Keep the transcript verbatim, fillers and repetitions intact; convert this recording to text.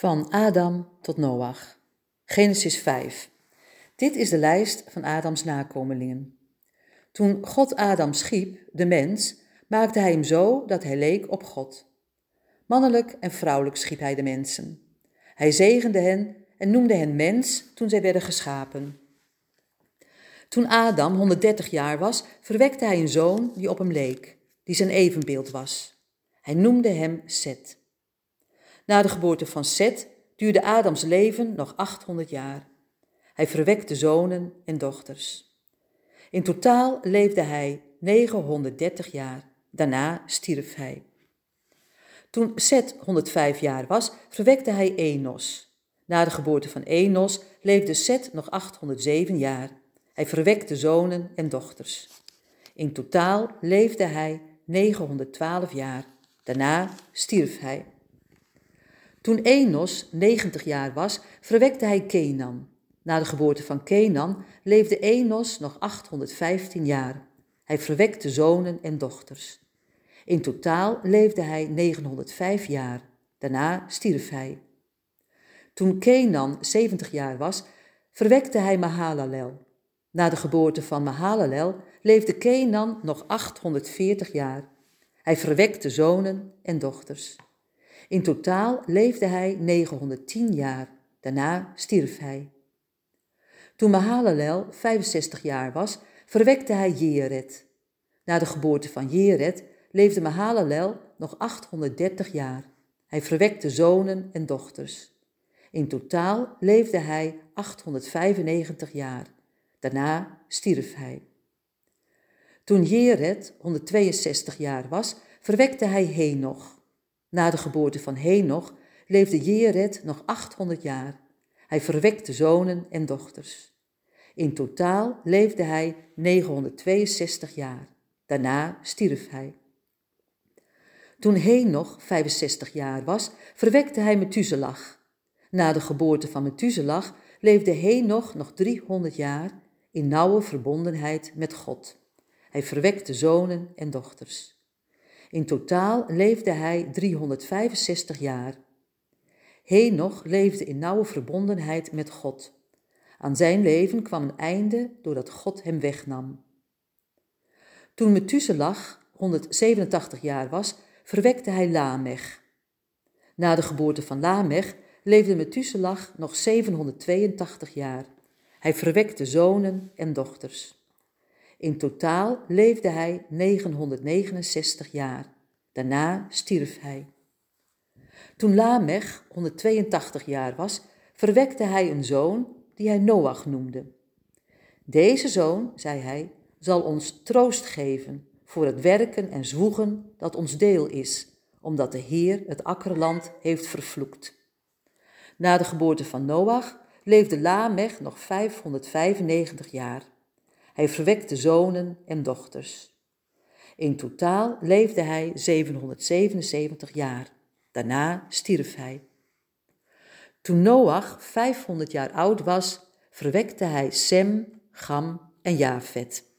Van Adam tot Noach. Genesis vijf. Dit is de lijst van Adams nakomelingen. Toen God Adam schiep, de mens, maakte hij hem zo dat hij leek op God. Mannelijk en vrouwelijk schiep hij de mensen. Hij zegende hen en noemde hen mens toen zij werden geschapen. Toen Adam honderddertig jaar was, verwekte hij een zoon die op hem leek, die zijn evenbeeld was. Hij noemde hem Set. Na de geboorte van Set duurde Adams leven nog achthonderd jaar. Hij verwekte zonen en dochters. In totaal leefde hij negenhonderddertig jaar. Daarna stierf hij. Toen Set honderdvijf jaar was, verwekte hij Enos. Na de geboorte van Enos leefde Set nog achthonderdzeven jaar. Hij verwekte zonen en dochters. In totaal leefde hij negenhonderdtwaalf jaar. Daarna stierf hij. Toen Enos negentig jaar was, verwekte hij Kenan. Na de geboorte van Kenan leefde Enos nog achthonderdvijftien jaar. Hij verwekte zonen en dochters. In totaal leefde hij negenhonderdvijf jaar. Daarna stierf hij. Toen Kenan zeventig jaar was, verwekte hij Mahalalel. Na de geboorte van Mahalalel leefde Kenan nog achthonderdveertig jaar. Hij verwekte zonen en dochters. In totaal leefde hij negenhonderdtien jaar. Daarna stierf hij. Toen Mahalalel vijfenzestig jaar was, verwekte hij Jered. Na de geboorte van Jered leefde Mahalalel nog achthonderddertig jaar. Hij verwekte zonen en dochters. In totaal leefde hij achthonderdvijfennegentig jaar. Daarna stierf hij. Toen Jered honderdtweeënzestig jaar was, verwekte hij Henoch. Na de geboorte van Henoch leefde Jered nog achthonderd jaar. Hij verwekte zonen en dochters. In totaal leefde hij negenhonderdtweeënzestig jaar. Daarna stierf hij. Toen Henoch vijfenzestig jaar was, verwekte hij Methuselah. Na de geboorte van Methuselah leefde Henoch nog driehonderd jaar in nauwe verbondenheid met God. Hij verwekte zonen en dochters. In totaal leefde hij driehonderdvijfenzestig jaar. Henoch leefde in nauwe verbondenheid met God. Aan zijn leven kwam een einde doordat God hem wegnam. Toen Methuselah honderdzevenentachtig jaar was, verwekte hij Lamech. Na de geboorte van Lamech leefde Methuselah nog zevenhonderdtweeëntachtig jaar. Hij verwekte zonen en dochters. In totaal leefde hij negenhonderdnegenenzestig jaar. Daarna stierf hij. Toen Lamech honderdtweeëntachtig jaar was, verwekte hij een zoon die hij Noach noemde. Deze zoon, zei hij, zal ons troost geven voor het werken en zwoegen dat ons deel is, omdat de Heer het akkerland heeft vervloekt. Na de geboorte van Noach leefde Lamech nog vijfhonderdvijfennegentig jaar. Hij verwekte zonen en dochters. In totaal leefde hij zevenhonderdzevenenzeventig jaar. Daarna stierf hij. Toen Noach vijfhonderd jaar oud was, verwekte hij Sem, Cham en Jafet.